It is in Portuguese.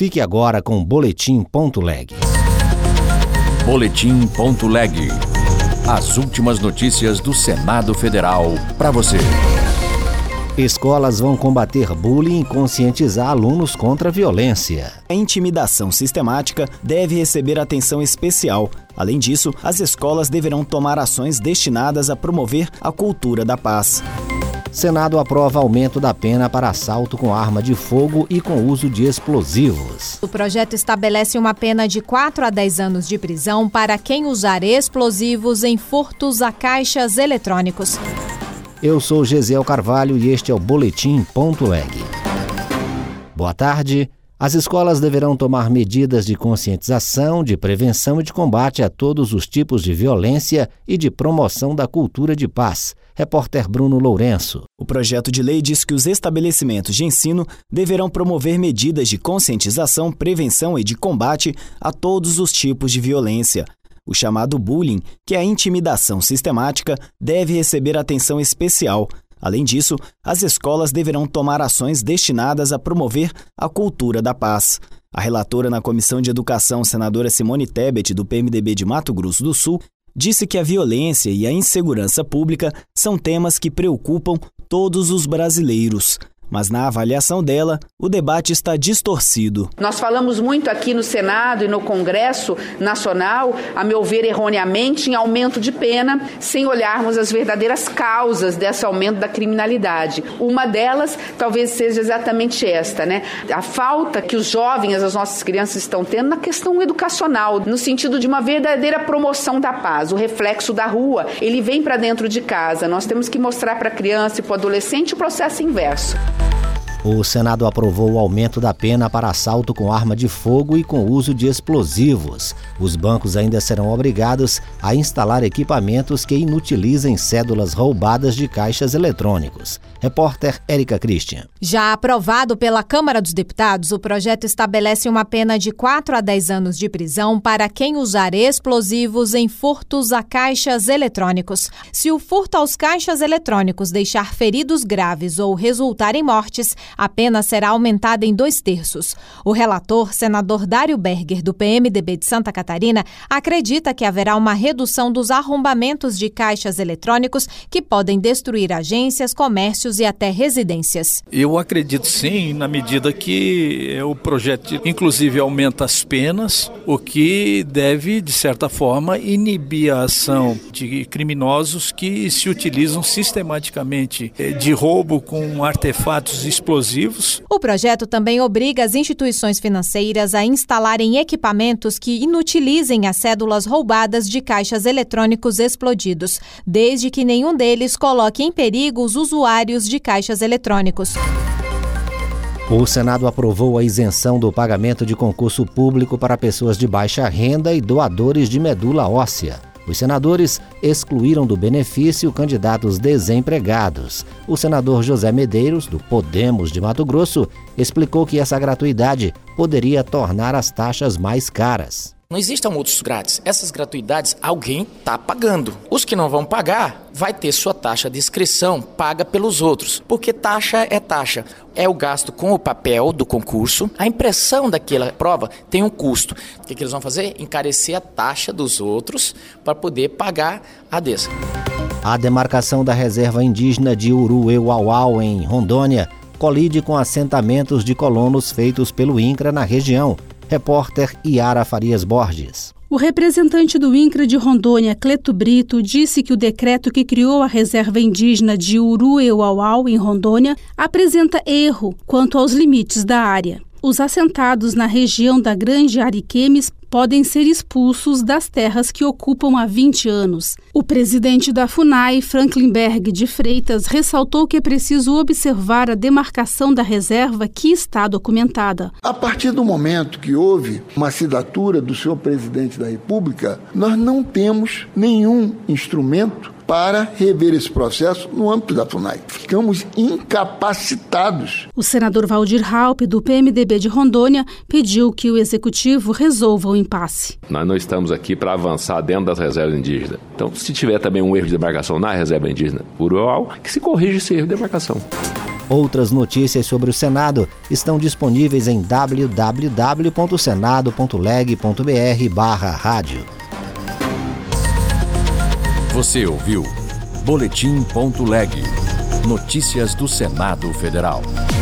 Fique agora com o Boletim.leg. Boletim.leg. As últimas notícias do Senado Federal para você. Escolas vão combater bullying e conscientizar alunos contra a violência. A intimidação sistemática deve receber atenção especial. Além disso, as escolas deverão tomar ações destinadas a promover a cultura da paz. Senado aprova aumento da pena para assalto com arma de fogo e com uso de explosivos. O projeto estabelece uma pena de 4 a 10 anos de prisão para quem usar explosivos em furtos a caixas eletrônicos. Eu sou Gesiel Carvalho e este é o Boletim.leg. Boa tarde. As escolas deverão tomar medidas de conscientização, de prevenção e de combate a todos os tipos de violência e de promoção da cultura de paz. Repórter Bruno Lourenço. O projeto de lei diz que os estabelecimentos de ensino deverão promover medidas de conscientização, prevenção e de combate a todos os tipos de violência. O chamado bullying, que é a intimidação sistemática, deve receber atenção especial. Além disso, as escolas deverão tomar ações destinadas a promover a cultura da paz. A relatora na Comissão de Educação, senadora Simone Tebet, do PMDB de Mato Grosso do Sul, disse que a violência e a insegurança pública são temas que preocupam todos os brasileiros. Mas na avaliação dela, o debate está distorcido. Nós falamos muito aqui no Senado e no Congresso Nacional, a meu ver erroneamente, em aumento de pena, sem olharmos as verdadeiras causas desse aumento da criminalidade. Uma delas talvez seja exatamente esta, né? A falta que os jovens, as nossas crianças estão tendo na questão educacional, no sentido de uma verdadeira promoção da paz. O reflexo da rua, ele vem para dentro de casa. Nós temos que mostrar para a criança e para o adolescente o processo inverso. O Senado aprovou o aumento da pena para assalto com arma de fogo e com uso de explosivos. Os bancos ainda serão obrigados a instalar equipamentos que inutilizem cédulas roubadas de caixas eletrônicos. Repórter Érica Christian. Já aprovado pela Câmara dos Deputados, o projeto estabelece uma pena de 4 a 10 anos de prisão para quem usar explosivos em furtos a caixas eletrônicos. Se o furto aos caixas eletrônicos deixar feridos graves ou resultar em mortes, a pena será aumentada em 2/3. O relator, senador Dário Berger, do PMDB de Santa Catarina, acredita que haverá uma redução dos arrombamentos de caixas eletrônicos que podem destruir agências, comércios e até residências. Eu acredito sim, na medida que o projeto inclusive aumenta as penas, o que deve, de certa forma, inibir a ação de criminosos que se utilizam sistematicamente de roubo com artefatos explosivos. O projeto também obriga as instituições financeiras a instalarem equipamentos que inutilizem as cédulas roubadas de caixas eletrônicos explodidos, desde que nenhum deles coloque em perigo os usuários de caixas eletrônicos. O Senado aprovou a isenção do pagamento de concurso público para pessoas de baixa renda e doadores de medula óssea. Os senadores excluíram do benefício candidatos desempregados. O senador José Medeiros, do Podemos de Mato Grosso, explicou que essa gratuidade poderia tornar as taxas mais caras. Não existem outros grátis. Essas gratuidades alguém está pagando. Os que não vão pagar vai ter sua taxa de inscrição paga pelos outros. Porque taxa é taxa. É o gasto com o papel do concurso. A impressão daquela prova tem um custo. O que eles vão fazer? Encarecer a taxa dos outros para poder pagar a dessa. A demarcação da reserva indígena de Uruê-Uauau, em Rondônia, colide com assentamentos de colonos feitos pelo INCRA na região. Repórter Iara Farias Borges. O representante do INCRA de Rondônia, Cleto Brito, disse que o decreto que criou a reserva indígena de Uruê-Uauau, em Rondônia, apresenta erro quanto aos limites da área. Os assentados na região da Grande Ariquemes podem ser expulsos das terras que ocupam há 20 anos. O presidente da FUNAI, Franklin Berg de Freitas, ressaltou que é preciso observar a demarcação da reserva que está documentada. A partir do momento que houve uma assinatura do senhor presidente da República, nós não temos nenhum instrumento para rever esse processo no âmbito da FUNAI. Ficamos incapacitados. O senador Valdir Raupp, do PMDB de Rondônia, pediu que o executivo resolva o impasse. Nós não estamos aqui para avançar dentro das reservas indígenas. Então, se tiver também um erro de demarcação na reserva indígena Uruau, que se corrija esse erro de demarcação. Outras notícias sobre o Senado estão disponíveis em www.senado.leg.br/rádio. Você ouviu Boletim.leg. Notícias do Senado Federal.